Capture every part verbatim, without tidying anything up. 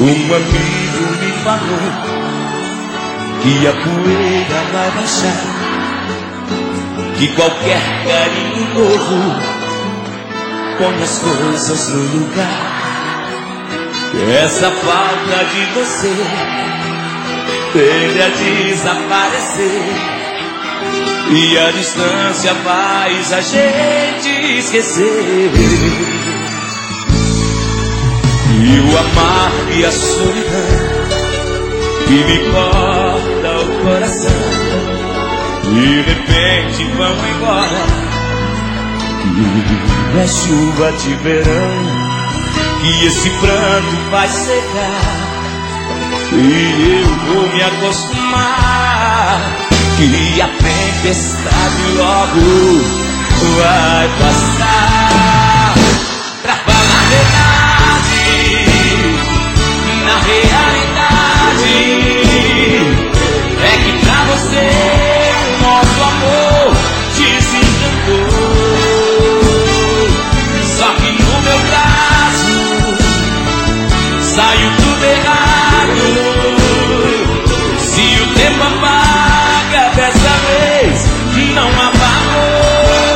Um amigo me falou que a poeira vai baixar, que qualquer carinho novo põe as coisas no lugar. Essa falta de você tende a desaparecer, e a distância faz a gente esquecer. E o amargo e a solidão que me corta o coração, de repente vão embora. E é chuva de verão que esse pranto vai secar, e eu vou me acostumar que a tempestade logo vai passar. Pra falar a verdade, na realidade, é que pra você o nosso amor desencantou. Só que no meu caso saiu tudo errado. Se o tempo apaga, dessa vez não apagou.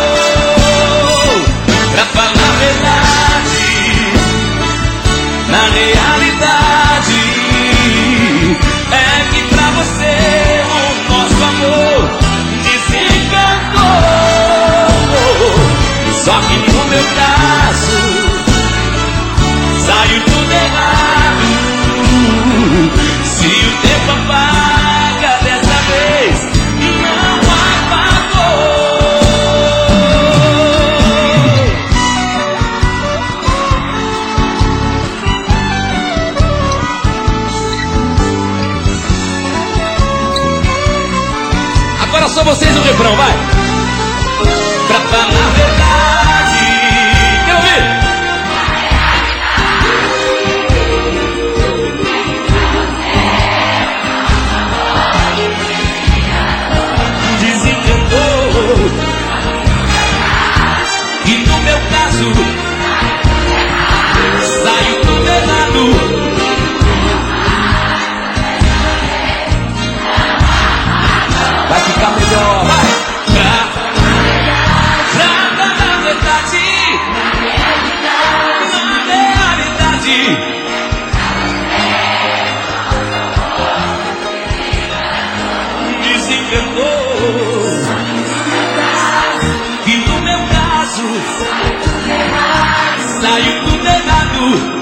Pra falar a verdade, na realidade, é que pra você o nosso amor desencantou. Só que no meu caso saiu tudo errado. Se o tempo apaga, dessa vez não apagou. Agora só vocês no refrão, vai! Pra falar a verdade, quer ouvir? Desencantou. E no meu caso saiu tudo errado. Vai ficar melhor, vai! Pra, pra falar a verdade, na realidade, desencantou. E no meu caso saiu tudo errado.